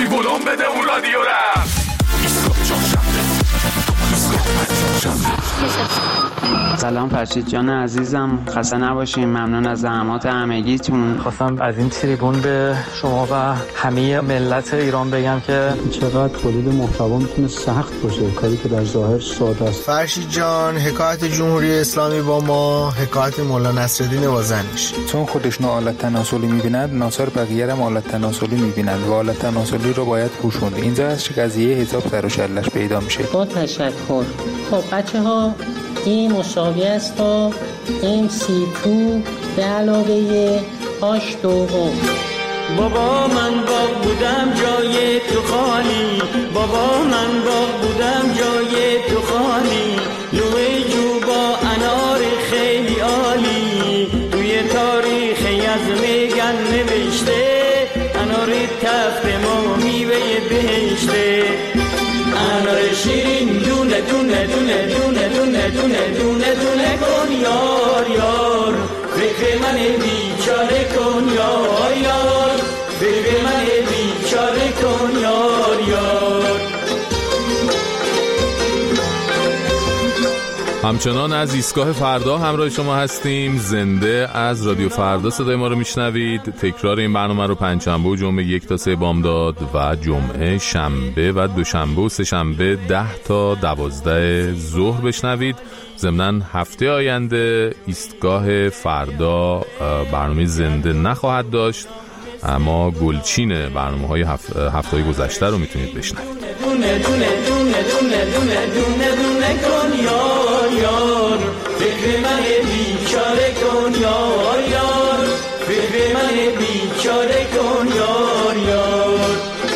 ولوم بده اون رادیو رم. سلام فرشید جان عزیزم، خسته نباشین. ممنون از زحمات همگیتون. خواستم از این تریبون به شما و همه ملت ایران بگم که چقدر تولید محتوا میتونه سخت باشه، کاری که در ظاهر ساده است. فرشید جان، حکایت جمهوری اسلامی با ما حکایت مولانا نصرالدین با زنش. چون خودش آلت تناسلی میبیند، ناصر بقیه را آلت تناسلی میبینند و آلت تناسلی رو باید پوشوند. اینجا از چه قضیه حساب سر و شلش پیدا میشه. با تشکر. خب بچه‌ها، این مساوی است با MC2 به علاوه H2O. بابا من باغ بودم جای تو خالی، بابا من باغ بودم جای تو خالی، لوی جو با انار خیلی عالی، توی تاریخ از میگن نوشته، انار تفت ما میوه بهشته، انار شیرین دونه دونه دونه دونه دونه دونه دونه دونه کن یار یار، فکر من بیچاره کن یار یار، فکر من بیچاره کن یار یار. همچنان از ایستگاه فردا همراه شما هستیم. زنده از رادیو فردا صدای ما رو میشنوید. تکرار این برنامه رو پنجشنبه و جمعه 1 تا 3 بامداد و جمعه شنبه و دوشنبه و سه‌شنبه 10 تا 12 ظهر بشنوید. ضمناً هفته آینده ایستگاه فردا برنامه زنده نخواهد داشت، اما گلچین برنامه‌های هفته‌های گذشته رو میتونید بشنوید. دونه دونه دونه دونه دونه دونه دونه کن یار یار، فکر من بیچاره کن یار یار، فکر من بیچاره کن یار یار.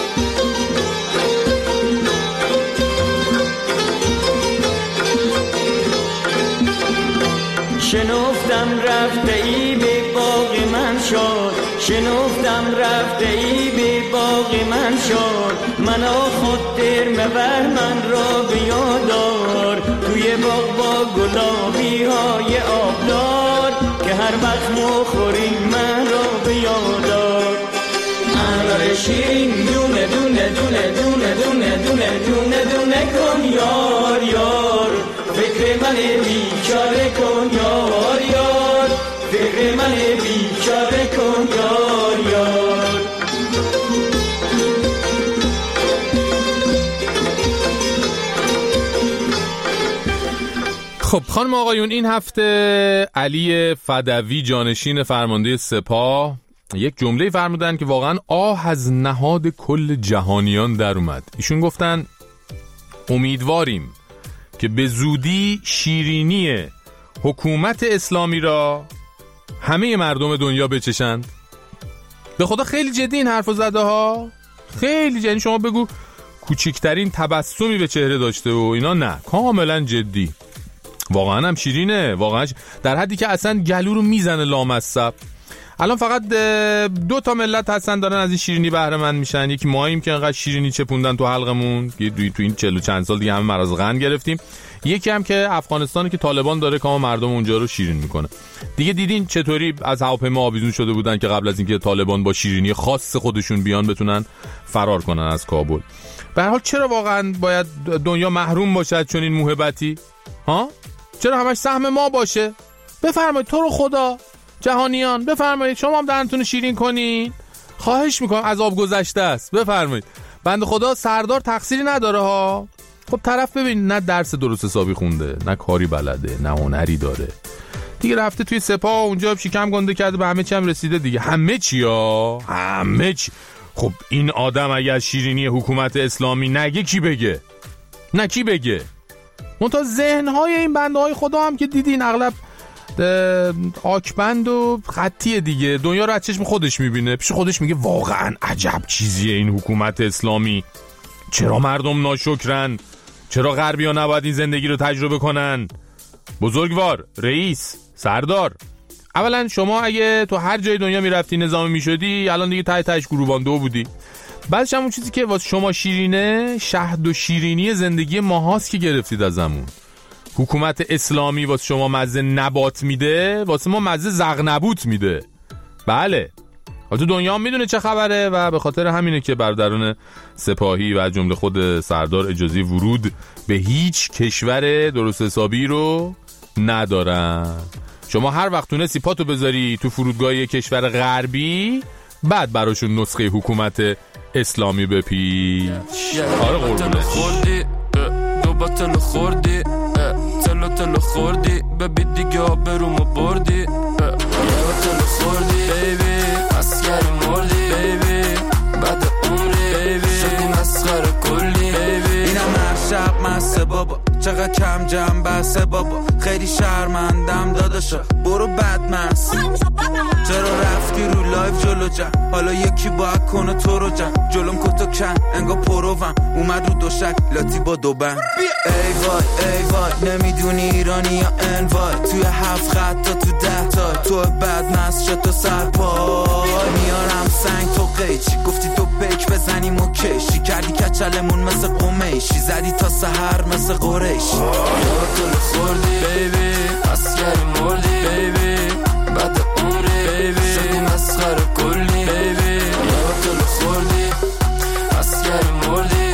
شنفتم رفته ای به باغ من شد، شنفتم رفته ای به باغ من شد، منا خود در مبر من را بیادار، توی باغ با گلابی های آبدار، که هر وقت مخوری من را بیادار. انار شیرین دونه دونه دونه دونه دونه دونه دونه دونه کن یار یار، فکر من بیچاره کن یار یار، فکر من بیچاره کن یار یار. خب خانم آقایون، این هفته علی فدوی جانشین فرمانده سپاه یک جمله فرمودن که واقعا آه از نهاد کل جهانیان در اومد. ایشون گفتن امیدواریم که به زودی شیرینی حکومت اسلامی را همه مردم دنیا بچشند. به خدا خیلی جدی این حرفو زده ها، خیلی جدی. شما بگو کوچکترین تبسمی به چهره داشته و اینا، نه، کاملا جدی. واقعا هم شیرینه، واقعا در حدی که اصلا گلو رو میزنه لامصب. الان فقط 2 تا ملت هستن دارن از این شیرینی بهره مند میشن. یکی ماییم که انقدر شیرینی چپوندن تو حلقمون، تو این 40 چند سال دیگه همه مرض قند گرفتیم. یکی هم که افغانستانی که طالبان داره کام مردم اونجا رو شیرین میکنه. دیگه دیدین چطوری از هواپیما آویزون شده بودن که قبل از اینکه طالبان با شیرینی خاص خودشون بیان بتونن فرار کنن از کابل. به هر حال چرا واقعا باید دنیا محروم باشد چون این موهبتی؟ ها؟ چرا همش سهم ما باشه؟ بفرمایید تو رو خدا جهانیان، بفرمایید شما هم دهنتون شیرین کنین، خواهش میکنم، عذاب گذشته است، بفرمایید. بنده خدا سردار تقصیری نداره ها. خب طرف ببین نه درس درست حسابی خونده، نه کاری بلده، نه هنری داره، دیگه رفته توی سپاه اونجا شکم گنده کرده، به همه چی هم رسیده دیگه. همه چی ها، همه چی. خب این آدم اگه از شیرینی حکومت اسلامی نگه کی بگه؟ نه کی بگه؟ منتها ذهنهای این بنده های خدا هم که دیدین اغلب آکبند و خطیه دیگه، دنیا رو از چشم خودش میبینه، پیش خودش میگه واقعا عجب چیزیه این حکومت اسلامی، چرا مردم ناشکرن، چرا غربی ها نباید این زندگی رو تجربه کنن. بزرگوار، رئیس، سردار، اولا شما اگه تو هر جای دنیا میرفتی نظامی میشدی الان دیگه تهش گروبانده بودی. بعدش همون چیزی که واسه شما شیرینه شهد و شیرینی زندگی ماهاست که گرفتید ازمون. حکومت اسلامی واسه شما مزه نبات میده، واسه ما مزه زغنبوت میده. بله تو دنیا هم میدونه چه خبره و به خاطر همینه که برادران سپاهی و از جمله خود سردار اجازه ورود به هیچ کشور درست حسابی رو ندارن. شما هر وقت تونستی پاتو بذاری تو فرودگاه کشور غربی، بعد براشون نسخه حکومت اسلامی بپیچ. آره قربونه. دو باتل خوردی، تلو خوردی، ببی دیگه آبرومو بردی، باتل خوردی بیبی، اسکر مردی بیبی، بعد عمری بیبی، شدی مسخره کلی بیبی. اینم هر شب مسته بابا، چقدر کم جمع بسته بابا، خیلی شرمندم داداشا، برو بدمست. چرا رفتی رو لایف جلو جم، حالا یکی باید کنه تو رو جم، جلوم کتو کن انگا پروم، اومد رو دوشک لاتی با دو بند. ای وای نمیدونی ایرانی یا انوای، توی 7 خط تا تو 10 تا، تو بدمست شد تو سرپای، میارم سنگ تو قیچی، گفتی تو پیک بزنیم و کشی، کردی کچلمون مثل قمیشی، زدی تا سحر مثل قریشی. تو خوردی بیبی، اسکر مردی بیبی، بعد عمری بیبی، شدی مسخره کلی بیبی. تو خوردی، اسکر مردی،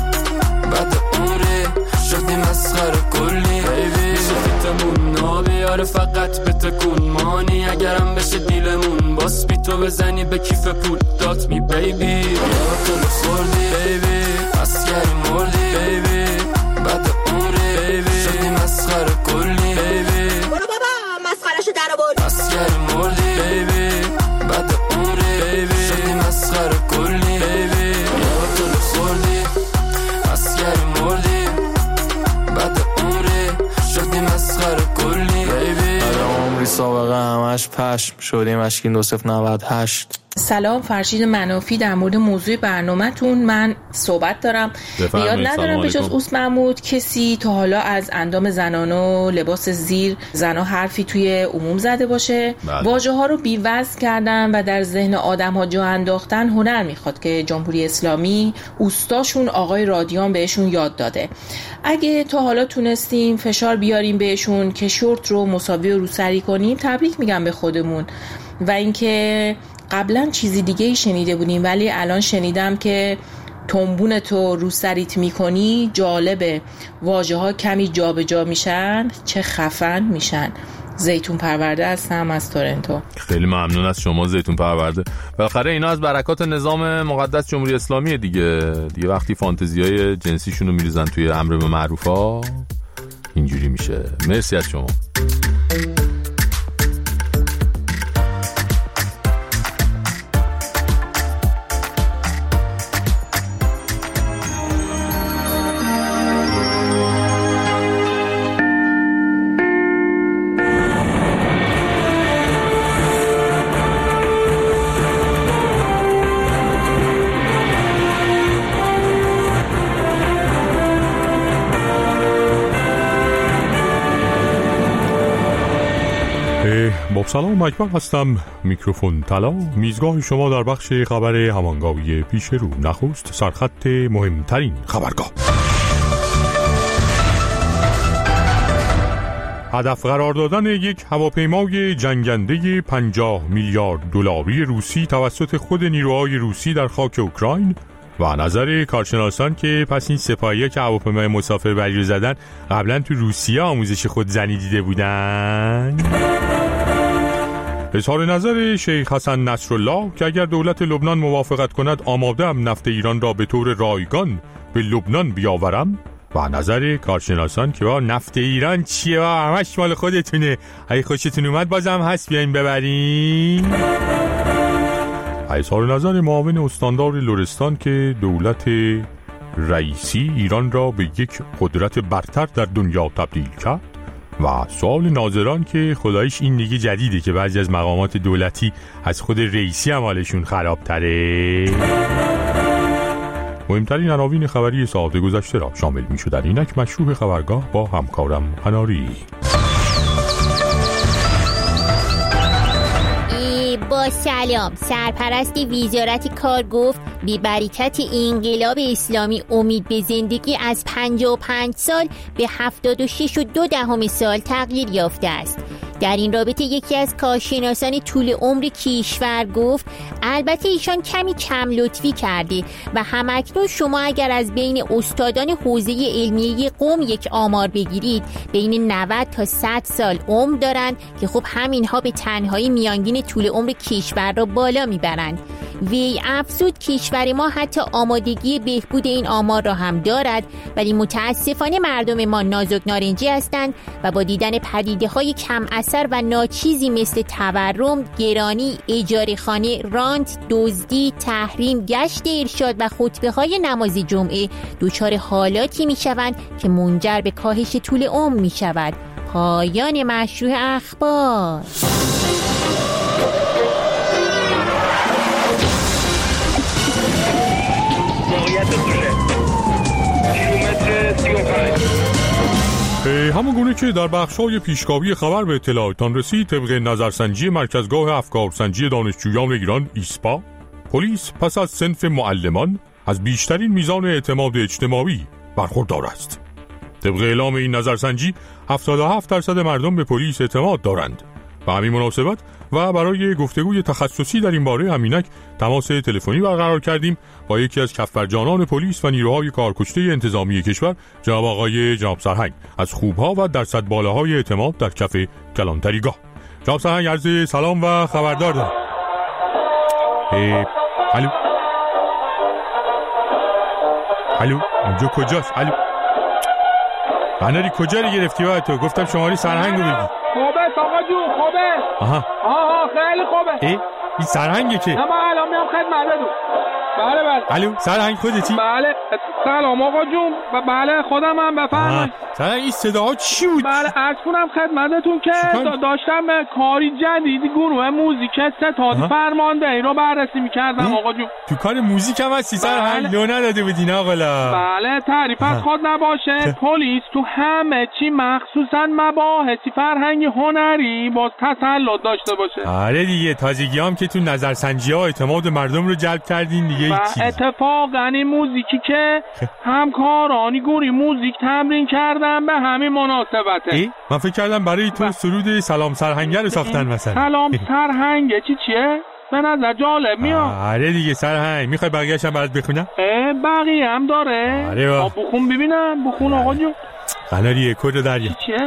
بعد عمری، شدی مسخره کلی بیبی. میشه فیتمون نابیاره فقط بتکون مانی، اگرم بشه دیلمون باس بی تو بزنی به کیف پول دات می بیبی. تو خوردی بیبی، اسکر مردی بیبی، بعد عمری بیبی، شدی مسخره کلی بیبی. برو بابا مسخرهشو در آورد، اسکر مردی بیبی، بعد عمری بیبی، شدی مسخره کلی بیبی. تو خوردی، اسکر مردی، بعد عمری، شدی مسخره کلی بیبی. عمری سابقه همش پشم شدیم اشکین 2098. سلام، فرشید منافی در مورد موضوع برنامه‌تون من صحبت دارم. یاد ندارم به جز اوس محمود کسی تا حالا از اندام زنان و لباس زیر زنا حرفی توی عموم زده باشه. واژه ها رو بی‌وزن کردن و در ذهن آدم ها جا انداختن هنر میخواد که جمهوری اسلامی اوستاشون آقای رادیان بهشون یاد داده. اگه تا حالا تونستیم فشار بیاریم بهشون که شورت رو مساوی و روسری کنیم، تبریک میگم به خودمون. و اینکه قبلا چیزی دیگه ای شنیده بودیم ولی الان شنیدم که تنبون تو رو سریت میکنی. جالبه، واژه ها کمی جا به جا میشن، چه خفن میشن. زیتون پرورده هستم از تورنتو. خیلی ممنون از شما زیتون پرورده. بالاخره اینا از برکات نظام مقدس جمهوری اسلامی دیگه وقتی فانتزیای جنسیشون رو میریزن توی امر به معروفا اینجوری میشه. مرسی از شما. سلام، اکبر هستم. میکروفون طلا، میزگاه شما در بخش خبر همانگاوی پیش رو. نخست سرخط مهمترین خبرگاه. هدف قرار دادن یک هواپیمای جنگنده 50 میلیارد دلاری روسی توسط خود نیروهای روسی در خاک اوکراین و نظر کارشناسان که پس این سپاهی‌ها که هواپیمای مسافربری رو زدن قبلا تو روسیه آموزش خودزنی دیده بودن. اظهار نظر شیخ حسن نصرالله که اگر دولت لبنان موافقت کند آماده‌ام نفت ایران را به طور رایگان به لبنان بیاورم. و نظر کارشناسان که نفت ایران چیه و همش مال خودتونه، اگه خوشتون اومد بازم هست بیاین ببرین. اظهار نظر معاون استاندار لرستان که دولت رئیسی ایران را به یک قدرت برتر در دنیا تبدیل کرد. و سوال ناظران که خدایش این دیگه جدیده که بعضی از مقامات دولتی از خود رئیسی هم حالشون خرابتره. مهمترین عناوین خبری ساعت گذشته را شامل می شدن. اینک مشروع خبرگاه با همکارم هناری. با سلام، سرپرست وزارت کار گفت بی برکت انقلاب اسلامی امید به زندگی از 55 سال به 76.2 سال تغییر یافته است. در این رابطه یکی از کارشناسان طول عمر کشور گفت البته ایشان کمی کم لطفی کرده و همکنون شما اگر از بین استادان حوزه علمیه قم یک آمار بگیرید بین 90 تا 100 سال عمر دارند که خب همینها به تنهایی میانگین طول عمر کشور را بالا میبرند. وی افزود کشور ما حتی آمادگی بهبود این آمار را هم دارد، ولی متاسفانه مردم ما نازک نارنجی هستند و با دیدن پدیده‌های کم اثر و ناچیزی مثل تورم، گرانی، اجاره خانه، رانت، دزدی، تحریم، گشت ارشاد و خطبه‌های نماز جمعه دچار حالاتی می‌شوند که منجر به کاهش طول عمر می‌شود. پایان مشروع اخبار. همون گونه که در بخش‌های پیشگامی خبر به اطلاعتان رسید، طبق نظرسنجی مرکزگاه افکارسنجی دانشجویان ایران ایسپا، پلیس پس از صنف معلمان از بیشترین میزان اعتماد اجتماعی برخوردار است. طبق اعلام این نظرسنجی 77% مردم به پلیس اعتماد دارند. به همین مناسبت و برای گفتگوی تخصصی در این باره همینک تماس تلفنی برقرار کردیم با یکی از کفبرجانان پلیس و نیروهای کارکشته انتظامی کشور، جناب سرهنگ، از خوبها و درصد بالاهای اعتماد در کف کلانتریگاه. جناب سرهنگ عرض سلام و خبردار دارم. الو اینجا کجاست؟ الو بناری کجا رو گرفتی باید تو؟ گفتم شماری سرهنگ رو بگی. خوبه آقا جون خوبه. آها خیلی خوبه. این سرهنگه که؟ نه من الان میام خدمتتون. بله. الو سرهنگ خودتی؟ بله سلام آقا جون. بله خودمم بفرمایید. سرهنگ این صداها چی بود؟ بله عرض کنم خدمتتون که داشتم کاری جدیدی گروه موزیک ستاد فرماندهی رو بررسی می‌کردم آقا جون. تو کار موزیک هم هستی سرهنگ؟ لو نداده بدین آقا. بله تعریف از خود نباشه. پلیس تو همه چی مخصوصا مباحثی فرهنگی هنری باز تسلط داشته باشه. آره دیگه تازگیام که تو نظرسنجی‌ها اعتماد مردم رو جلب کردین دیگه. اتفاقا این موزیکی که همکارانی گوری موزیک تمرین کردن به همین مناسبته. من فکر کردم برای تو سرود سلام سرهنگ رو ساختن مثلا. سلام سرهنگ چیه؟ به نظر جالب میاد. آره دیگه سرهنگ میخوای بقیه‌اش هم برات بخونم؟ بقیه هم داره. آره بخون ببینم. بخون آقا جون. قناری کد دریا. چیه؟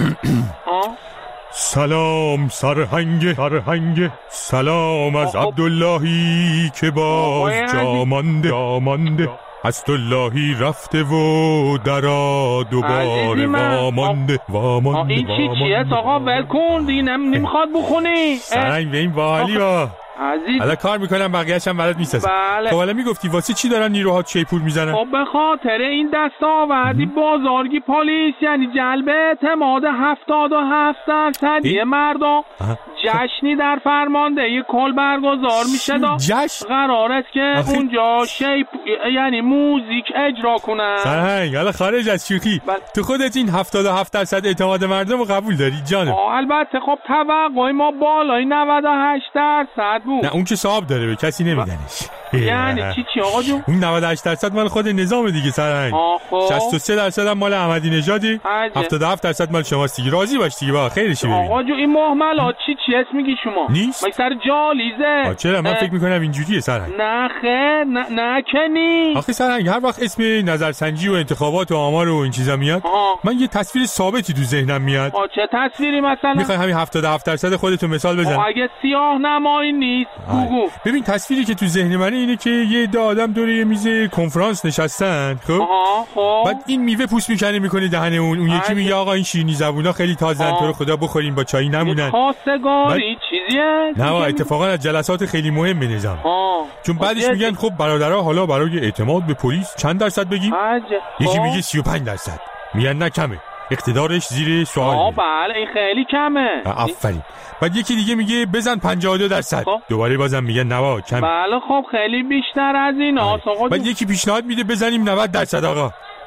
سلام سرهنگ سلام از عبداللهی که باز جامانده عبداللهی رفته و درا دوباره وامانده. این چیه آقا ول کن دیگه نمیخواد بخونی. سرهنگ به این باحالی با عزیز حالا کار میکنم بقیه‌اش هم برات میسازم. بله. خب حالا میگفتی واسه چی دارن نیروها چیپور میزنن؟ خب به خاطر این دستاوردی بازارگی پلیس، یعنی جلب اعتماد 77% مردم. جشنی در فرماندهی کل برگزار میشه. جشن قرار است که اونجا یعنی موزیک اجرا کنن. سرهنگ حالا خارج از شوخی تو خودت این 77% اعتماد مردم رو قبول داری جانم؟ البته خب توقع ما بالای 98% بود. نه اون که صاحب داره به کسی نمیدنش. یعنی چی آقا جون؟ اون 98% مال خود نظام دیگه سرهنگ. 63% هم مال احمدی نژادی، 77% مال شماست دیگه. راضی باش دیگه با خیرش ببین. آقا جون این مهملات چی اسم میگی شما؟ نیست؟ مگه سر جالیزه؟ چرا من فکر میکنم اینجوریه سرهنگ. نه خیر نه که نیست. آخه سرهنگ هر وقت اسم نظرسنجی و انتخابات و آمار و این چیزا میاد من یه تصویر ثابتی تو ذهنم میاد. چه تصویری مثلا؟ میخوای همین 77% خودتو مثال بزن؟ اگه سیاه نمایی نیست بگو. ببین تصویری که تو ذهن منه اینه که یه عده آدم دور یه میز کنفرانس نشستن. خب بعد این میوه پوست میکنه دهن اون یکی میگه آقا این شیرینی زبونا خیلی تازه‌ن تو رو خدا بخوریم با چای نمونن. خواستگاری چیزیه؟ نه اتفاقا از جلسات خیلی مهم به نظام. چون بعدش میگن خب برادرها حالا برای اعتماد به پلیس چند درصد بگیم؟ یکی میگه 35%. میگن نه کمه. اقتدارش زیر سوال. بله این خیلی کمه. آفرین. بعد یکی دیگه میگه بزن 52%. دوباره بازم میگن نه کمه. بله خب خیلی بیشتر از این آقا. بعد یکی پیشنهاد میده بزنیم 90% آقا.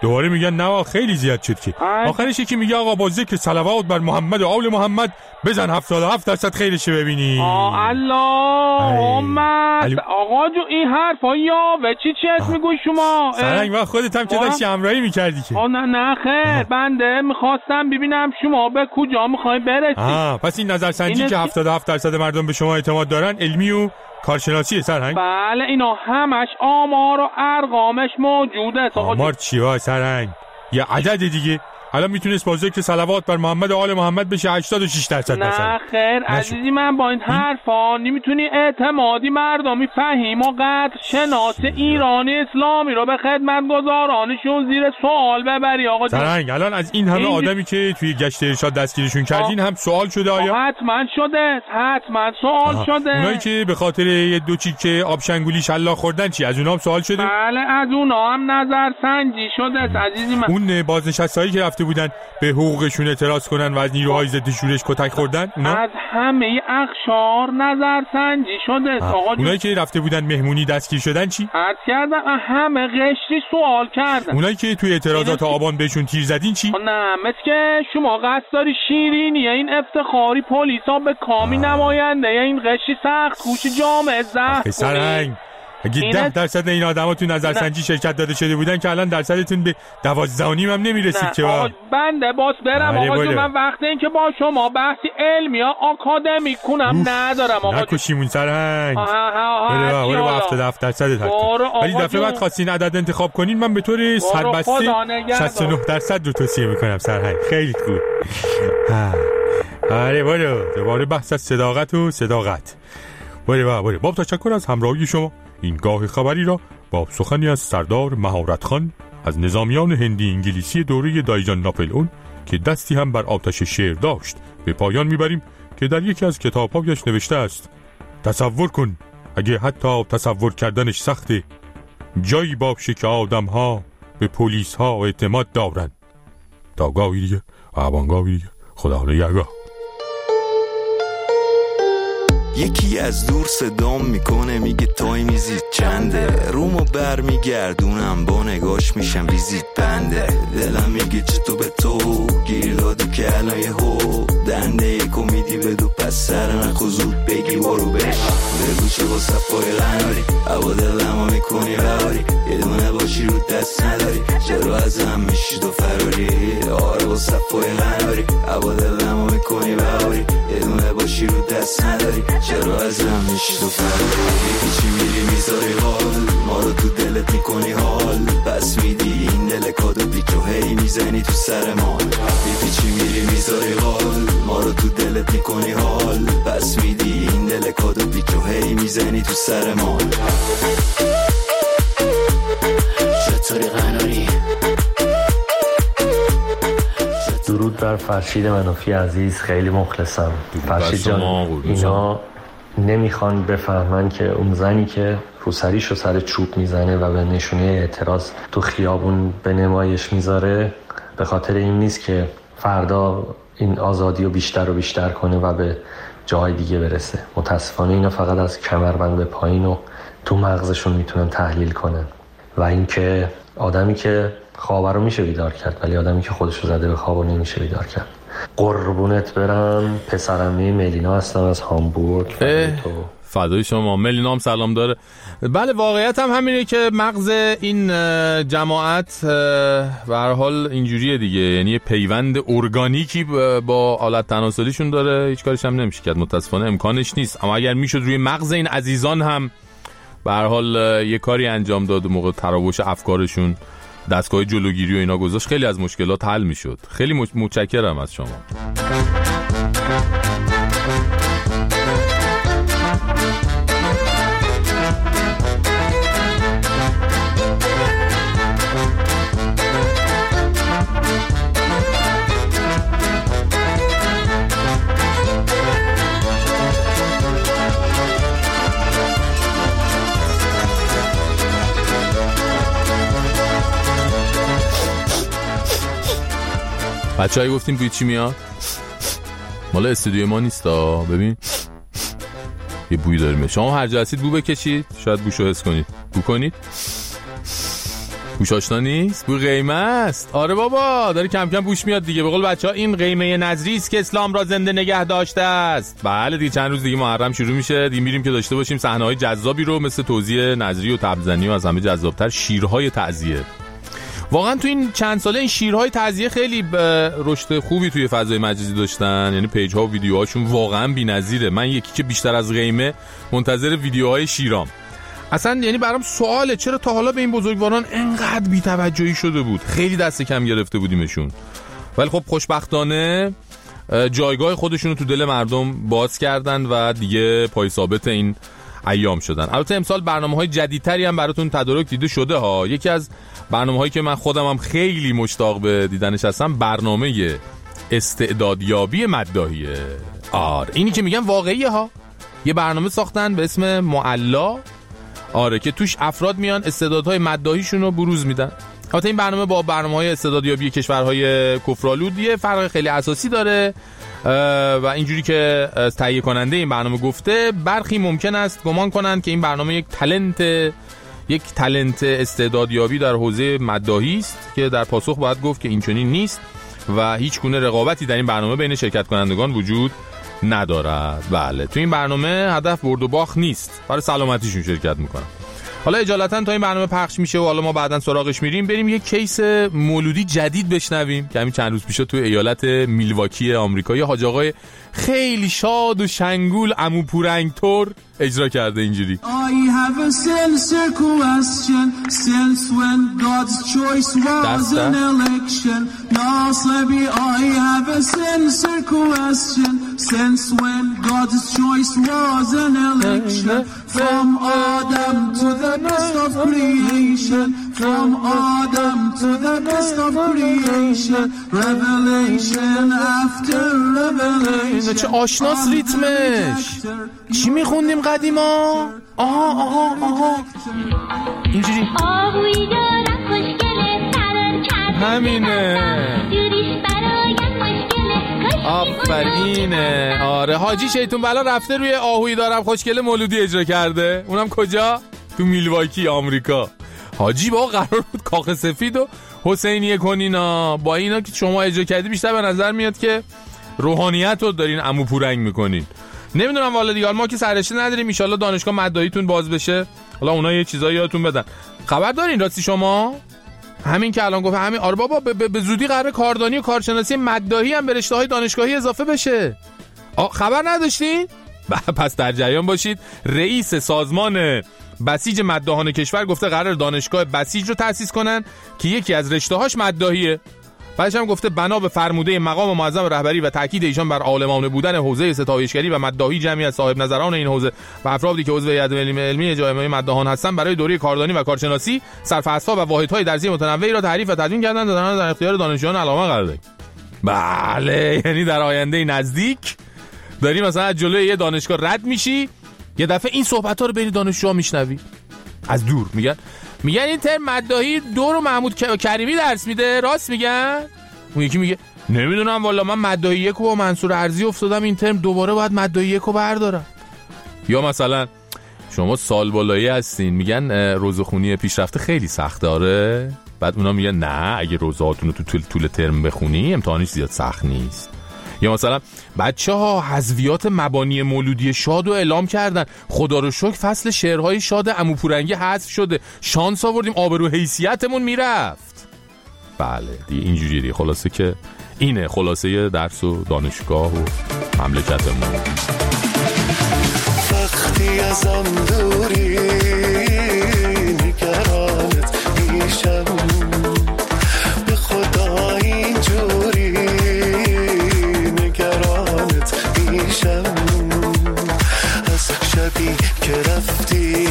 دوباره میگن نه خیلی زیاد شد که. آخرش یکی میگه آقا با ذکر صلوات بر محمد و آل محمد بزن 77% خیرشه ببینی. اللهم آقا جو این حرفا یا و چی میگوی شما؟ سرنگ وقت خودت هم که داشتی همراهی میکردی که. نه خیر بنده میخواستم ببینم شما به کجا میخوای برسی. پس این نظرسنجی که 77% مردم به شما اعتماد دارن علمی و کارشناسیه سرهنگ؟ بله اینا همش آمار و ارقامش موجوده. آمار چیه سرهنگ؟ یه عدد دیگه. الان میتونست با ذکر صلوات بر محمد و آل محمد بشه 86%. نه خیر عزیزی من با این حرفا نمیتونی اعتمادی مردمی فهیم و قدر شناس ایرانی اسلامی رو به خدمت گذارانشون زیر سوال ببری آقا جون. سرهنگ الان از این همه آدمی که توی گشت ارشاد دستگیرشون کردین هم سوال شده آیا؟ حتما شده، حتما سوال شده. اونایی که به خاطر یه دو چیکه آبشنگولی شلاق خوردن چی؟ از اونها هم سوال شده؟ بله از اونها هم نظر سنجی شده عزیزی من. اون بازنشستهایی که رفته بودن به حقوقشون اعتراض کنن و از نیروهای ضد شورش کتک خوردن اونا؟ از همه اقشار نظر سنجی شده آقا. اونایی که رفته بودن مهمونی دستگیر شدن چی؟ عرض کردم همه قشری سوال کردن. اونایی که توی اعتراضات آبان بهشون تیر زدین چی؟ نه مثل که شما قصد داری شیرینی این افتخاری پلیسا به کامی نماینده این قشری سخت کوش جامعه زخم سرنگ اگه 10% این آدما تو نظرسنجی شرکت داده شده بودن که الان درصدتون به 12.5 هم نمیرسید که بنده باز برم آقا جون. من وقت این که با شما بحثی علمی یا آکادمیک کنم ندارم آقا جون. نکشیمون سرنگ. برو با 77% ولی دفعه بعد خواستین عدد انتخاب کنین من به طور سربسته 69% رو توصیه میکنم سرنگ. خیلی خوب. برو دوباره بحث از صداقت. برو باب تشکر از همراهی شما. این گاه خبری را با سخنی از سردار مهارت خان از نظامیان هندی انگلیسی دوره دایجان ناپلئون که دستی هم بر آتش شعر داشت به پایان میبریم که در یکی از کتاب‌هایش نوشته است: تصور کن اگه حتی تصور کردنش سخته، جایی باشه که آدم‌ها به پلیس‌ها اعتماد دارن. تا گاهی دیگه آبانگاهی دیگه، خدا نگهدار. یکی از دور صدام میکنه میگه تایمیزید چنده، رومو بر میگردونم با نگاش میشم ویزیت بنده، دلم میگه چطور به تو گیر دادو که الان یه هو دنده کمیدی بدو پس سر نخو زود بگی برو بگو چه با صفای غناری عبا دلمو میکنی بهاری یه دونه باشی رو دست نداری چرا ازم میشی تو فراری آره با صفای غناری عبا دلمو میکنی بهاری یه دونه باشی رو دست نداری چرا ازم میشی تو فراری چی میری میذاری حال ما رو تو دلت میکنی حال پس میدی این دل کادو پیچو هی میزنی تو سر ما چی میری میذاری حال ما رو تو دلت میکنی حال پس میدی این دل کادو پیچو هی میزنی تو سر ما چطوری قناری. درود بر فرشید منوفی عزیز، خیلی مخلصم. فرشید جان اینا نمیخوان بفهمن که اون زنی که روسریشو سر چوب میزنه و به نشونه اعتراض تو خیابون به نمایش میذاره به خاطر این نیست که فردا این آزادی رو بیشتر و بیشتر کنه و به جای دیگه برسه. متاسفانه اینا فقط از کمربند به پایین و تو مغزشون میتونن تحلیل کنن و اینکه آدمی که خوابه رو میشه بیدار کرد ولی آدمی که خودشو زده به خواب رو نمیشه بیدار کرد. قربونت برم. پسرمه ملینا هستم از هامبورگ. فدای شما. ملینا هم سلام داره. بله واقعیت هم همینه که مغز این جماعت به هر حال اینجوریه دیگه، یعنی پیوند ارگانیکی با آلت تناسلیشون داره، هیچ کارش هم نمیشه کرد، متاسفانه امکانش نیست. اما اگر میشد روی مغز این عزیزان هم به هر حال یه کاری انجام داد موقع تراوش افکارشون، دستگاه جلوگیری و اینا گذاشت، خیلی از مشکلات حل میشد. خیلی متشکرم از شما. بچه‌ها گفتیم بوی چی میاد؟ مال استودیوی ما نیستا. ببین یه بوی داریم. شما هر جا هستید بو بکشید، شاید بوشو حس کنید. بو کنید. بوش آشنا نیست؟ بوی قیمه است. آره بابا داره کم کم بوش میاد دیگه. به قول بچه‌ها این قیمه نظری است که اسلام را زنده نگه داشته است. بله دیگه چند روز دیگه محرم شروع میشه. دیگه میریم که داشته باشیم صحنه‌های جذابی رو مثل توزیع نظری و طبل‌زنی و از همه جذاب‌تر شیرهای تعزیه. واقعا تو این چند ساله این شیرهای تعزیه خیلی رشد خوبی توی فضای مجازی داشتن. یعنی پیج‌ها و ویدیوهاشون واقعا بی‌نظیره. من یکی که بیشتر از قیمه منتظر ویدیوهای شیرام. اصلا یعنی برام سواله چرا تا حالا به این بزرگواران انقدر بی‌توجهی شده بود. خیلی دست کم گرفته بودیمشون. ولی خب خوشبختانه جایگاه خودشون رو تو دل مردم باز کردن و دیگه پای ثابت این ایام شدن. البته امسال برنامه‌های جدیدتری هم براتون تدارک دیده شده ها. یکی از برنامه‌هایی که من خودم هم خیلی مشتاق به دیدنش هستم برنامه استعدادیابی مداحیه. اینی که میگن واقعیه ها. یه برنامه ساختن به اسم معلا. که توش افراد میان استعدادهای مداحیشون رو بروز میدن. البته این برنامه با برنامه‌های استعدادیابی کشورهای کفرآلود یه فرق خیلی اساسی داره و اینجوری که تهیه کننده این برنامه گفته برخی ممکن است گمان کنند که این برنامه یک تالنت استعدادیابی در حوزه مداحی است که در پاسخ باید گفت که این چنین نیست و هیچ گونه رقابتی در این برنامه بین شرکت کنندگان وجود ندارد. بله تو این برنامه هدف برد و باخت نیست، برای سلامتیشون شرکت میکنن. حالا اجالتا تا این برنامه پخش میشه و حالا ما بعداً سراغش میریم بریم یک کیس مولودی جدید بشنویم که همین چند روز پیش تو ایالت میلواکی آمریکا یه حاج آقای خیلی شاد و شنگول عمو پورنگ تور اجرا کرده اینجوری. I have a sincere question since when God's choice was an election. Nasabi, I have a sincere question since when God's choice was an election. From Adam to the best of creation, from Adam to the best of creation, revelation after revelation. چه آشناس ریتمش. چی میخوندیم قدیما؟ آها اینجوری آهوی دارم خوشگله فرار کرد همینه دوریش برایم مشکله آفرینه. حاجی شیطون بلا رفته روی آهوی دارم خوشگله مولودی اجرا کرده. اونم کجا؟ تو میلواکی آمریکا. حاجی با قرار بود کاخ سفید و حسینیه کنینا. با اینا که شما اجرا کردی بیشتر به نظر میاد که روحانیت رو دارین عمو پورنگ میکنین. نمیدونم والا دیگه ما که سررشته نداریم. ان شاءالله دانشگاه مداحیتون باز بشه حالا اونا یه چیزایی یادتون بدن. خبر دارین راستی شما همین که الان گفت همین بابا به زودی قراره کاردانی و کارشناسی مداحی هم به رشته‌های دانشگاهی اضافه بشه. خبر نداشتین؟ پس در جریان باشید. رئیس سازمان بسیج مداحان کشور گفته قرار دانشگاه بسیج رو تأسیس کنن که یکی از رشته‌هاش مداحیه. بعدش هم گفته بنا به فرموده مقام معظم رهبری و تاکید ایشان بر عالمانه بودن حوزه ستایشگری و مداحی جمعی از صاحب نظران این حوزه و افرادی که عضو هیئت علمی جامعه مداحان هستند برای دوره کاردانی و کارشناسی صرف اسباب و واحدهای درسی متنوعی را تعریف و تدوین کردند و در اختیار دانشجویان علامه قرار دادند. بله یعنی در آینده نزدیک داری مثلا از جلوی یه دانشگاه رد میشی یه دفعه این صحبت‌ها رو بین دانشجوها میشنوی از دور. میگن این ترم مداحی دو رو محمود کریمی درس میده. راست میگن؟ اون یکی میگه نمیدونم والا من مداحی یک رو با منصور ارزی افتادم این ترم دوباره باید مداحی یک رو بردارم. یا مثلا شما سال بالایی هستین میگن روزخونی پیشرفته خیلی سخته. آره بعد اونا میگن نه اگه روزهاتون رو تو طول ترم بخونی امتحانش زیاد سخت نیست. یا مثلا بچه‌ها حذویات مبانی مولودی شاد رو اعلام کردن. خدا رو شکر فصل شعرهای شاد عمو پورنگی حذف شده. شانس آوردیم آبرو حیثیتمون میرفت. بله دیگه اینجوریه دیگه. خلاصه که اینه خلاصه درس و دانشگاه و مملکتمون. وقتی ازم دوری نگرانت میشم به خدا اینجوری از شبی که رفتی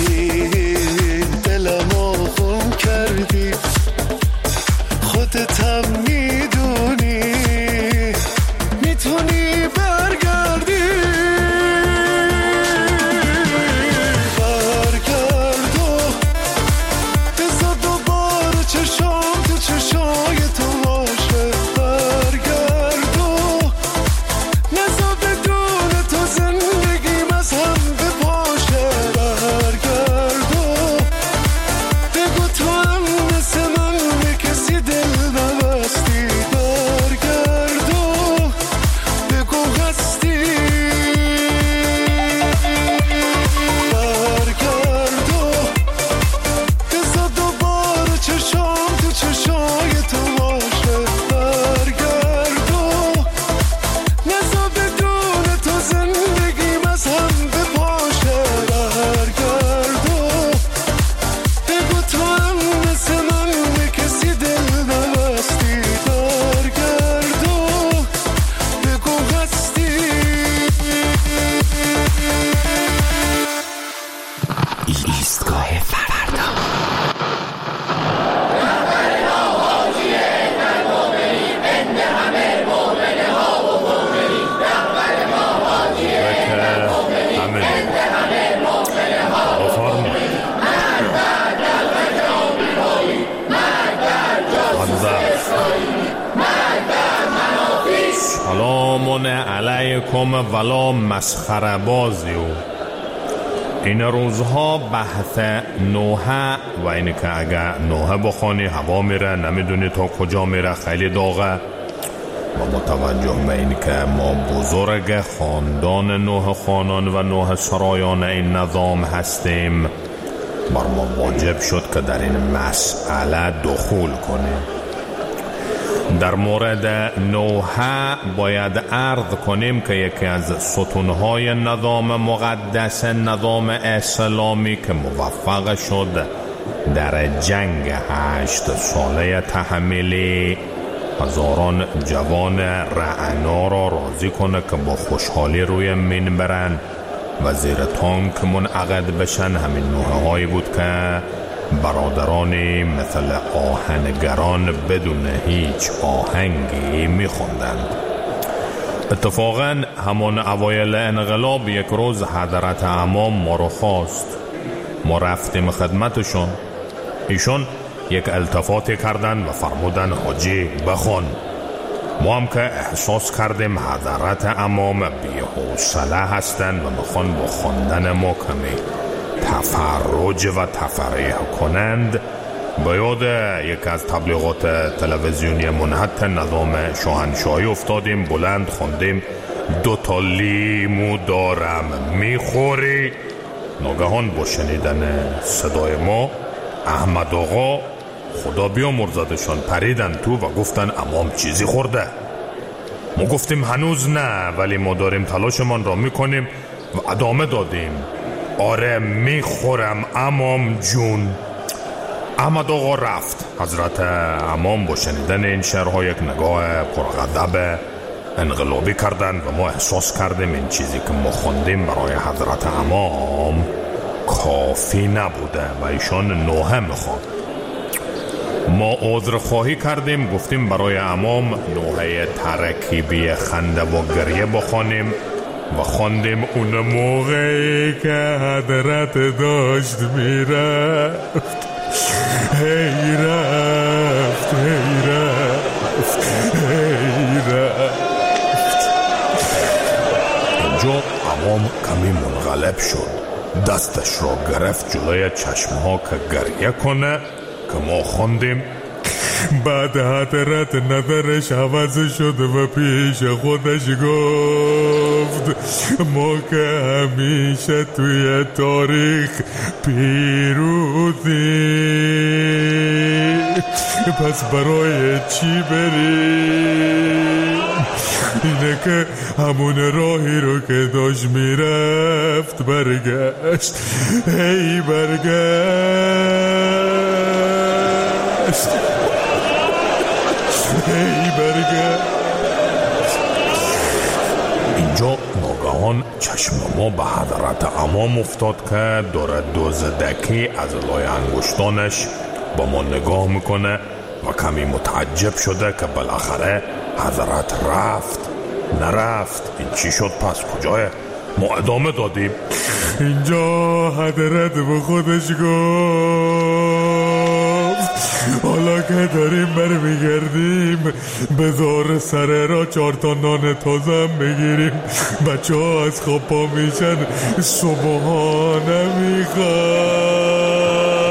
دلمو خون کردی خودت هم میدونی میتونی برگردی ایستگاه فردا. سلام علیکم ولا مسخره بازیو. این روزها بحث نوحه و اینی که اگه نوحه بخوانی هوا میره، نمیدونی تا کجا میره، خیلی داغه. و متوجه به اینی که ما بزرگ خاندان نوح خانان و نوح سرایان این نظام هستیم، بر ما واجب شد که در این مسئله دخول کنیم. در مورد نوحه باید عرض کنیم که یکی از ستونهای نظام مقدس نظام اسلامی که موفق شد در جنگ 8 ساله تحمیلی هزاران جوان رعنا را راضی کنه که با خوشحالی روی مین برن و زیر تانک منعقد بشن، همین نوحه هایی بود که برادرانی مثل آهنگران بدون هیچ آهنگی میخوندند. اتفاقا همان اوایل انقلاب یک روز حضرت امام ما رو خواست، ما رفتیم خدمتشون. ایشون یک التفاتی کردن و فرمودن حاجی بخون. ما هم که احساس کردیم حضرت امام بی‌حوصله هستن و میخوان با خواندن ما کمی تفرج و تفریح کنند، به یاد یک از تبلیغات تلویزیونی منحط نظام شاهنشاهی افتادیم. بلند خوندیم 2 لیمو دارم میخوری. ناگهان با شنیدن صدای ما احمد آقا خدا بیامرزدشان پریدن تو و گفتن امام چیزی خورده. ما گفتیم هنوز نه، ولی ما داریم تلاشمان را میکنیم و ادامه دادیم. آره میخورم امام جون. احمد آقا رفت. حضرت امام با شنیدن این شعرها یک نگاه پرغضب انقلابی کردن و ما احساس کردیم این چیزی که ما خوندیم برای حضرت امام کافی نبوده و ایشان نوحه میخواد. ما عذر خواهی کردیم، گفتیم برای امام نوحه ترکیبی خنده و گریه بخوانیم و خواندیم اون موقعی که حضرت داشت میرفت، هی رفت هی رفت هی رفت. اینجا امام کمی منقلب شد، دستش را گرفت جلوی چشمها که گریه کنه که ما خواندیم. بعد حضرت نظرش عوض شد و پیش خودش گفت ما که همیشه توی تاریخ پیروزیم، پس برای چی بریم؟ اینه که همون راهی رو که داشت میرفت برگشت، هی برگشت هی برگشت. اینجا ناگهان چشم ما به حضرت امام افتاد که داره 2 زدکی از لای انگشتانش با ما نگاه میکنه و کمی متعجب شده که بالاخره حضرت رفت نرفت، این چی شد پس کجاه؟ ما ادامه دادیم. اینجا حضرت به خودش گفت حالا که داریم برمیگردیم بذار سر را 4 تا نان تازه هم بگیریم، بچه ها از خواب پا میشن صبحانه میخواد.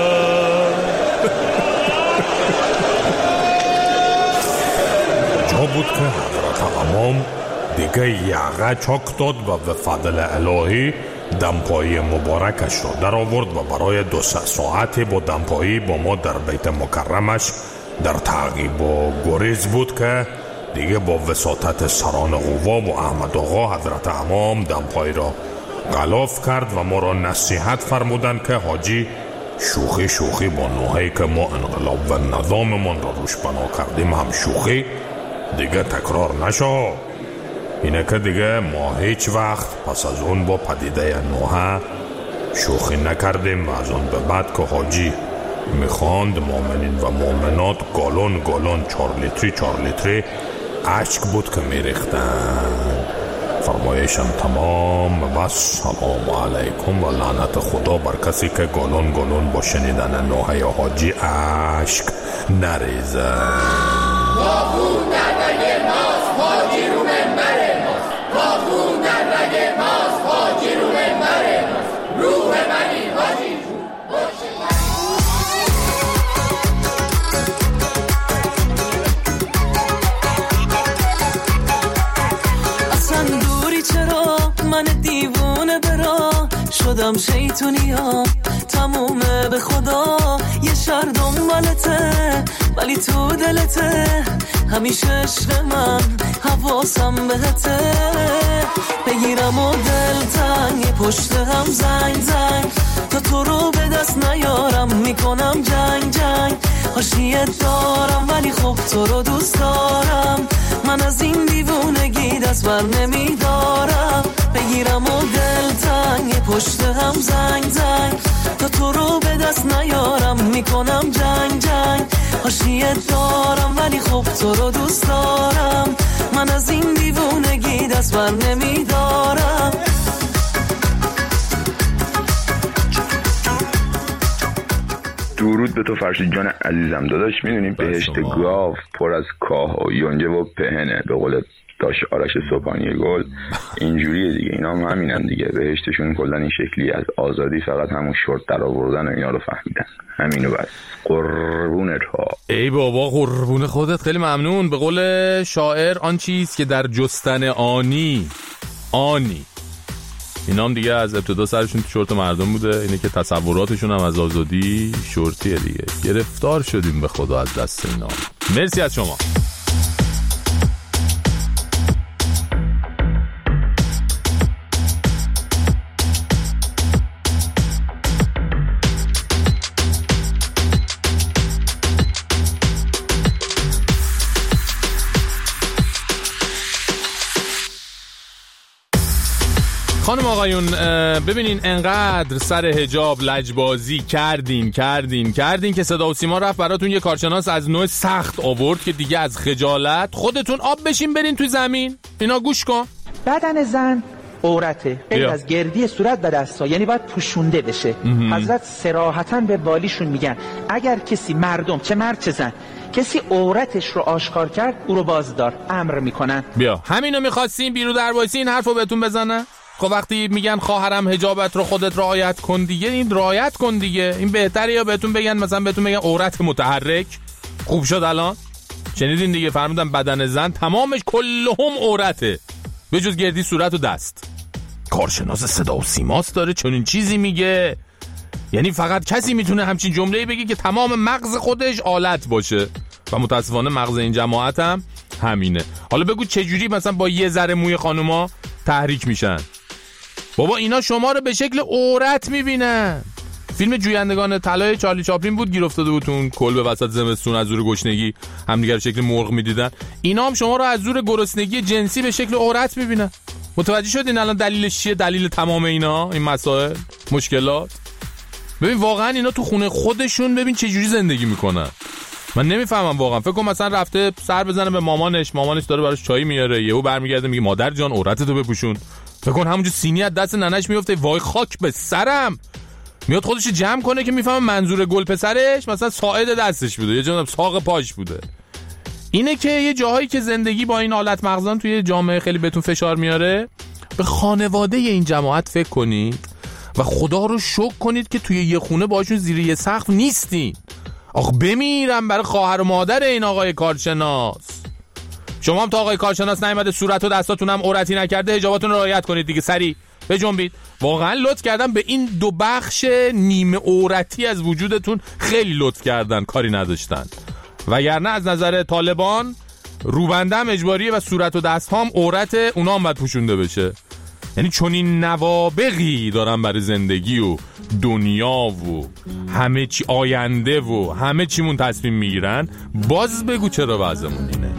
جا بود که حضرت امام دیگه یقه چاک داد و به فضل الهی دمپایی مبارکش رو در آورد و برای 2 ساعتی با دمپایی با ما در بیت مکرمش در تعقیب و گریز بود که دیگه با وساطت سران قوا و احمد آقا حضرت امام دمپایی را غلاف کرد و ما را نصیحت فرمودن که حاجی شوخی با نوحه‌ای که ما انقلاب و نظاممان را روش بنا کردیم هم شوخی دیگه تکرار نشو. اینه که دیگه ما هیچ وقت پس از اون با پدیده نوحه شوخی نکردیم. از اون به بعد که حاجی میخواند مؤمنین و مؤمنات گالون 4 لیتری اشک بود که میریختن. فرمایشم تمام و سلام علیکم و لعنت خدا بر کسی که گالون با شنیدن نوحه حاجی اشک نریزه. باخون در رگ ماست، حاجی رو منبر ماست. باخون در رگ ماست، حاجی رو منبر ماست. روح منی حاجی جون اصلا دوری چرا من دیوونه برا شدم شیطونی ها تمومه به خدا یه شهر دنبالته ولی تو دلته همیشه عشق من حواسم بهته بگیرم و دل تنگ پشت هم زنگ تا تو رو به دست نیارم میکنم جنگ حاشیت دارم ولی خب تو رو دوست دارم من از این دیوونگی دست بر نمیدارم بگیرم و دل تنگ پشت هم زنگ تا تو رو به دست نیارم میکنم جنگ حاشیت دارم ولی خب تو رو دوست دارم من از این دیوونگی دست بر نمیدارم. درود به تو فرشید جان عزیزم داداش. میدونی بهشت گاو پر از کاه و یونجه و پهنه به قول داش آرش صبحانی گل اینجوریه دیگه. اینا هم همینن دیگه. بهشتشون کلا این شکلی از آزادی فقط همون شورت در آوردن و اینا رو فهمیدن. همینو بس. قربونت ها. ای بابا قربون خودت. خیلی ممنون. به قول شاعر آن چیز که در جستن آنی اینا هم دیگه از ابتدا سرشون تو شورت مردم بوده. اینه که تصوراتشون هم از آزادی شورتیه دیگه. گرفتار شدیم به خدا از دست اینا. مرسی از شما. خانم آقایون ببینین انقدر سر حجاب لجبازی کردین که صدا و سیما رفت براتون یه کارشناس از نوع سخت آورد که دیگه از خجالت خودتون آب بشین برین توی زمین. اینا گوش کن. بدن زن عورته غیر از گردی صورت و دستا، یعنی باید پوشونده بشه. حضرت صراحتاً به والیشون میگن اگر کسی مردم چه مرد چه زن کسی عورتش رو آشکار کرد او رو بازدار امر میکنن. بیا همینو میخواستین بیرو در وایسی این حرفو بهتون بزنن. خب وقتی میگن خواهرم حجابت رو خودت رعایت کن دیگه، این رعایت کن دیگه. این بهتره یا بهتون بگن مثلا بهتون بگن عورت متحرک؟ خوب شد الان شنیدین دیگه. فرمودن بدن زن تمامش کلهم عورته به جز گردی صورت و دست. کارشناس صدا و سیماست داره چنین چیزی میگه. یعنی فقط کسی میتونه همچین جمله‌ای بگه که تمام مغز خودش آلت باشه و متاسفانه مغز این جماعت هم همینه. حالا بگو چجوری مثلا با یه ذره موی خانوما تحریک میشن؟ بابا اینا شما رو به شکل عورت میبینن. فیلم جویندگان طلای چارلی چاپلین بود، گیر افتاده بود اون کلبه وسط زمستون از زور گشنگی همدیگه رو شکل مرغ میدیدن. اینا هم شما رو از زور گرسنگی جنسی به شکل عورت میبینن. متوجه شدین الان دلیلش چیه؟ دلیل تمام اینا این مسائل مشکلات. ببین واقعا اینا تو خونه خودشون ببین چه جوری زندگی میکنن. من نمیفهمم واقعا. فکر کنم مثلا رفته سر بزنه به مامانش داره براش چای میاره، یهو برمیگرده میگه مادر جان عورتتو بپوشون. فکر کن همونجا سینی از دست ننش میفته، وای خاک به سرم. میاد خودش جمع کنه که میفهمه منظور گل پسرش مثلا ساعد دستش بوده یا جناب ساق پاش بوده. اینه که یه جاهایی که زندگی با این حالت مغزان توی جامعه خیلی بهتون فشار میاره، به خانواده این جماعت فکر کنید و خدا رو شکر کنید که توی یه خونه باشون زیر یه سقف نیستین. آخ بمیرم برای خواهر و مادر این آقای کارشناس. شما هم تا آقای کارشناس نیامده صورت و دستاتون هم عورتی نکرده حجاباتون رو رعایت کنید دیگه. سری بجنبید. واقعا لطف کردن به این دو بخش نیمه عورتی از وجودتون، خیلی لطف کردن، کاری نداشتن. وگرنه از نظر طالبان روبنده هم اجباریه و صورت و دست هم عورت اونا هم باید پوشونده بشه. یعنی چون این نوابغی دارن برای زندگی و دنیا و همه چی آینده و همه چیمون تصمیم میگیرن، باز بگو چرا وضعمون اینه.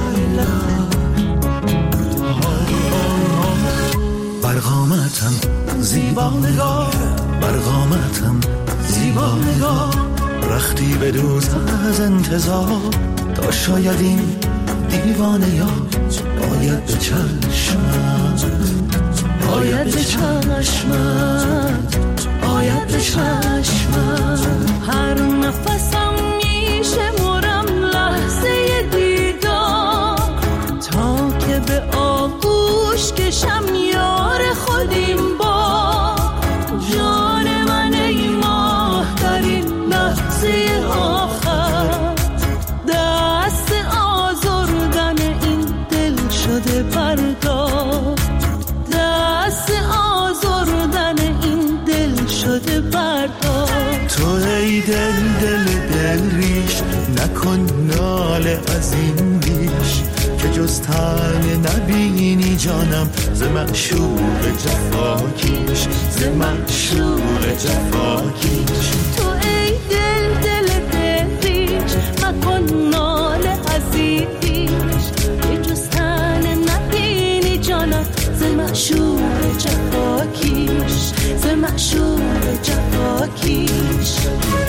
برقامتم زیبا نگاه، بر قامتم زیبا نگاه، رختی به دوز از انتظار، تا شاید این دیوانه یا باید به چشمت، باید به چشمت، باید به چشمت. هر نفسم میشمرم لحظه دیدار، تا که به آغوش کشم یار خودیم با جان من ای ماه در این لحظه آخر. دست آزردن این دل شده بردار، دست آزردن این دل شده بردار. تو ای دل دل دل ریش، نکن ناله از این بیش، که جز تنه نبینی جانم ز معشوق جفاکیش، ز معشوق جفاکیش. تو ای دل دل دل ریش، مکن ناله از این بیش، که جز تنه نبینی جانم ز معشوق جفاکیش، ز معشوق جفاکیش.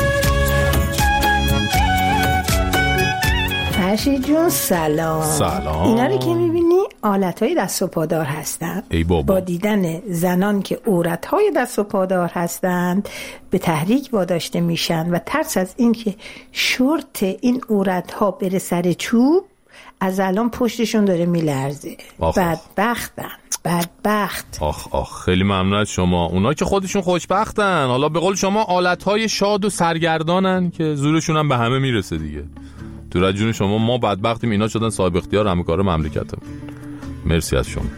فرشید جون سلام. سلام. اینا رو که میبینی آلتهای دست و پادار هستن. ای بابا. با دیدن زنان که عورتهای دست و پادار هستند به تحریک واداشته میشن و ترس از این که شورت این عورتها بره سر چوب از الان پشتشون داره میلرزه. بدبخت. آخ خیلی ممنون از شما. اونا که خودشون خوشبختن، حالا به قول شما آلتهای شاد و سرگردانن که زورشون هم به همه میرسه دیگه. تو رجون شما ما بدبختیم، اینا شدن صاحب اختیار همکار مملکتمون. مرسی از شما.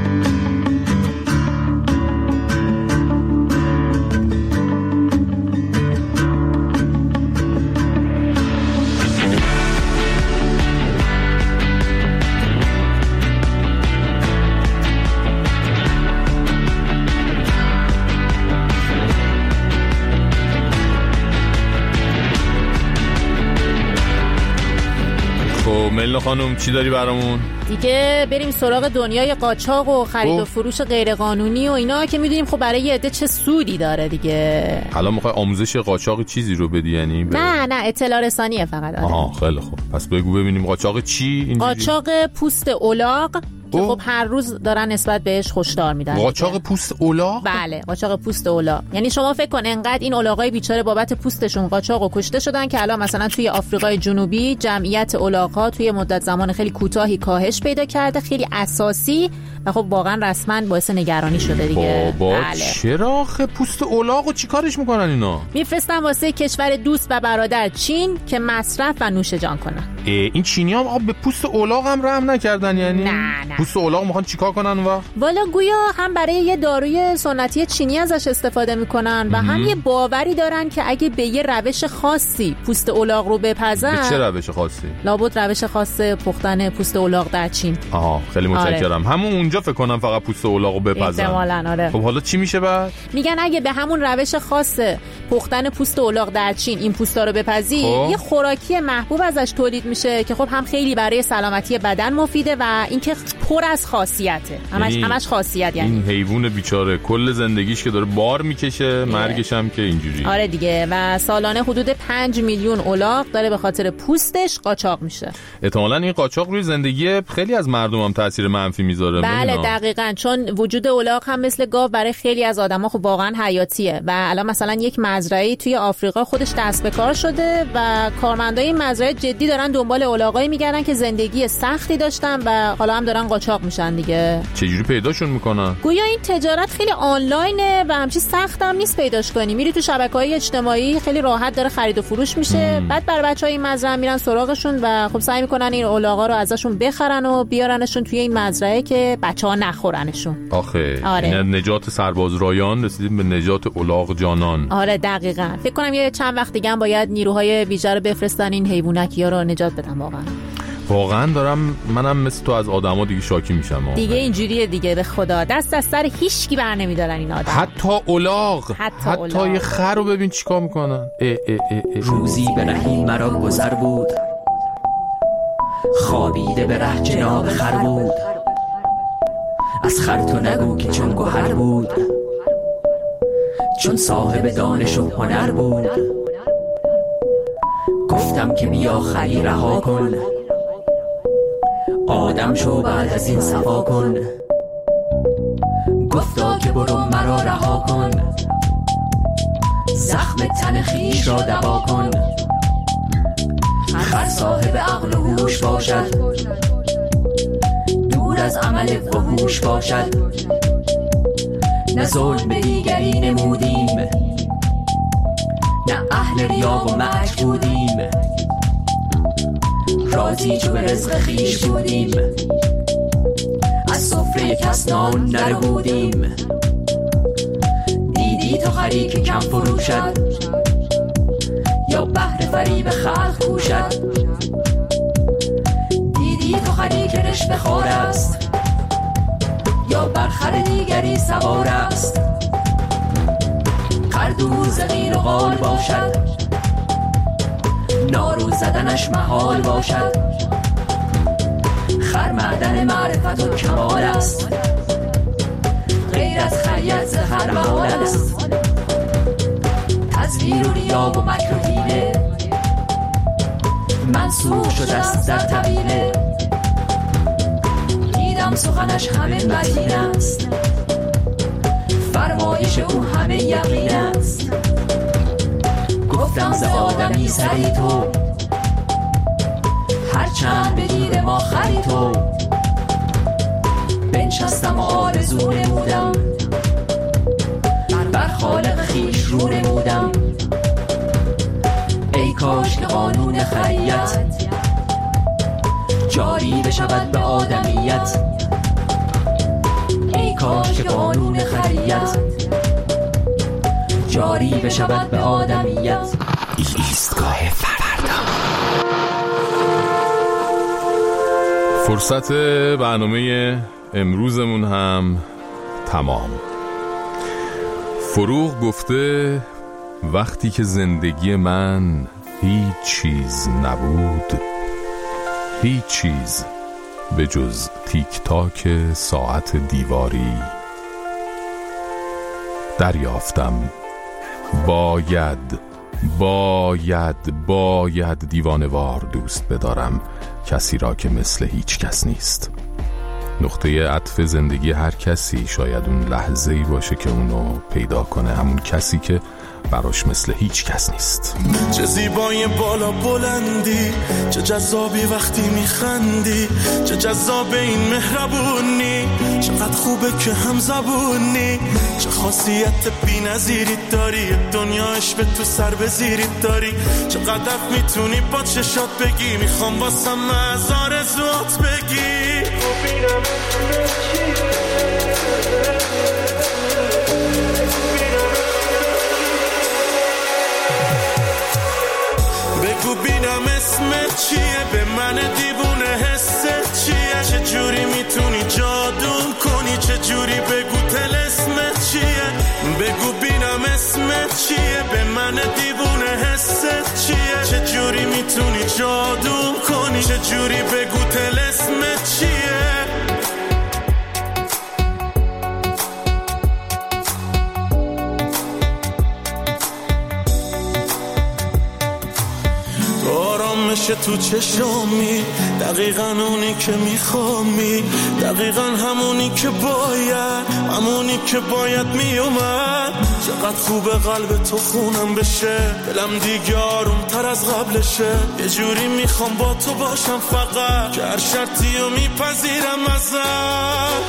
ملینا خانم چی داری برامون؟ دیگه بریم سراغ دنیای قاچاق و خرید و فروش غیرقانونی و اینا که میدونیم خب برای یه عده چه سودی داره دیگه. الان میخوای آموزش قاچاق چیزی رو بدی یعنی؟ نه اطلاع رسانیه فقط. آها خیلی خوب. پس بگو ببینیم قاچاق چی اینجوری؟ قاچاق پوست الاغ که خب هر روز دارن نسبت بهش هشدار میدن. قاچاق پوست الاغ؟ بله قاچاق پوست الاغ. یعنی شما فکر کن انقدر این الاغای بیچاره بابت پوستشون قاچاق و کشته شدن که الان مثلا توی آفریقای جنوبی جمعیت الاغ‌ها توی مدت زمان خیلی کوتاهی کاهش پیدا کرده، خیلی اساسی و خب واقعا رسما باعث نگرانی شده دیگه. بله. چرا پوست الاغو چیکارش میکنن اینا؟ میفرستن واسه کشور دوست و برادر چین که مصرف و نوش جان کنن. این چینی‌ها به پوست الاغ هم رحم نکردن یعنی؟ نه. پوست الاغ میخوان چیکار کنن والا گویا هم برای یه داروی سنتی چینی ازش استفاده میکنن و هم یه باوری دارن که اگه به یه روش خاصی پوست الاغ رو بپزن. به چه روش خاصی؟ لابد روش خاص پختن پوست الاغ در چین. خیلی متشکرم. همون اونجا فکر کنم فقط پوست الاغ رو بپزن. احتمالاً آره. خب حالا چی میشه بعد؟ میگن اگه به همون روش خاص پختن پوست الاغ در چین این پوستا رو بپزی یه خوراکی محبوب ازش تولید میشه که خب هم خیلی برای سلامتی بدن مفیده و اینکه پر از خاصیته. همش خاصیت یعنی. این حیوان بیچاره کل زندگیش که داره بار میکشه، مرگش هم که اینجوری. آره دیگه. و سالانه حدود 5 میلیون الاغ داره به خاطر پوستش قاچاق میشه. احتمالاً این قاچاق روی زندگی خیلی از مردم هم تاثیر منفی میذاره. بله دقیقاً، چون وجود الاغ هم مثل گاو برای خیلی از آدما خب واقعا حیاتیه و الان مثلا یک مزرعه توی آفریقا خودش دست به کار شده و کارمندای این مزرعه جدی دارن دنبال الاغایی میگردن که زندگی سختی داشتن و حالا هم دارن قاچاق میشن دیگه. چجوری پیداشون میکنن؟ گویا این تجارت خیلی آنلاینه و همچین سخت هم نیست پیداش کنی. میری تو شبکه‌های اجتماعی خیلی راحت داره خرید و فروش میشه. بعد بر بچهای این مزرعه میرن سراغشون و خب سعی میکنن این الاغا رو ازشون بخرن و بیارنشون توی این مزرعه که بچه‌ها نخورنشون. آخه آره. این نجات سرباز رایان رسیدیم به نجات الاغ جانان. آره دقیقاً. فکر کنم یه چند وقت دیگه هم باید نیروهای ویژه رو بفرستن این حیوانکیا رو نجات بدن. واقعا دارم منم مثل تو از آدما دیگه شاکی میشم. دیگه اینجوریه دیگه، به خدا دست از سر هیچکی بر نمیدارن این آدم. حتی الاغ، حتی یه خر رو ببین چیکار میکنن. روزی به رهی مرا گذر بود، خوابیده به ره جناب خر بود. از خر تو نگو که چون گوهر بود، چون صاحب دانش و هنر بود. گفتم که بیا خری رها کن، آدم شو بعد از این صفا کن. گفتا که برو مرا رها کن، زخم تن خویش را دوا کن. خر صاحب عقل و هوش باشد، دور از عمل فحوش باشد. نه ظلم به دیگری نمودیم، نه اهل ریا و مکر بودیم. راضی چو به رزق خویش بودیم، از سفره کس نان نربودیم. دیدی تو خری که کم فروشد، یا بهر فریب خلق کوشد. دیدی تو خری که رشوه خوار است، یا بر خر دیگری سوار است. خر دور ز قیل و قال باشد، نارو زدنش محال باشد. خر معدن معرفت و کمال است، غیر از خریت ز خر محال است. تزویر و ریا و مکر و حیله، منسوخ شده است در طویله. دیدم سخنش همه متین است، فرمایش او همه یقین است. گفتم ز آدمی سری تو، هرچند به دید ما خری تو. بنشستم و آرزو نمودم، بر خالق خویش رو نمودم. ای کاش که قانون خریت جاری بشود به آدمیت. ای کاش که قانون خریت جاری بشود به آدمیت. ایستگاه فردا. فرصت برنامه امروزمون هم تمام. فروغ گفته وقتی که زندگی من هیچ چیز نبود، هیچ چیز به جز تیک تاک ساعت دیواری، دریافتم باید دیوانه‌وار دوست بدارم کسی را که مثل هیچ کس نیست. نقطه عطف زندگی هر کسی شاید اون لحظه‌ای باشه که اونو پیدا کنه، همون کسی که براش مثل هیچ کس نیست. چه زیبای بالا بلندی، چه جذابی وقتی میخندی، چه جذاب این مهربونی، چقدر خوبه که هم زبونی، چه خاصیت بی نظیری داری، دنیا عشق تو سر بزیری داری، چقدر میتونی با چشات بگی، میخوام واسم از آرزوات بگی. بگو بینم اسمت چیه، به من دیوونه حست چیه، چه جوری میتونی جادوم کنی، چه جوری بگو طلسمت چیه. بگو بینم اسمت چیه، به من دیوونه حست چیه، چه جوری میتونی جادوم کنی، چه جوری بگو طلسمت چیه. میشه تو چشامی، دقیقاً اونی که میخوامی، دقیقاً همونی که باید میومد. چقدر خوبه قلب تو خونم بشه، دلم دیگه آروم تر از قبلشه. یه جوری میخوام با تو باشم فقط، که هر شرطی رو میپذیرم ازم.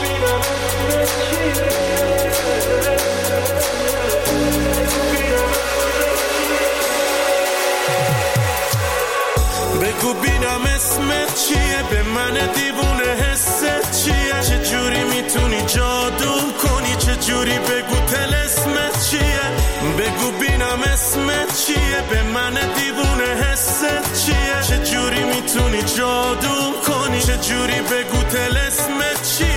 بگو بینم اسمت چیه، به من دیوونه حست چیه، چه جوری میتونی جادوم کنی، چه جوری بگو طلسمت چیه. بگو بینم اسمت چیه، به من دیوونه حست چیه، چه جوری میتونی جادوم کنی، چه جوری بگو طلسمت چیه.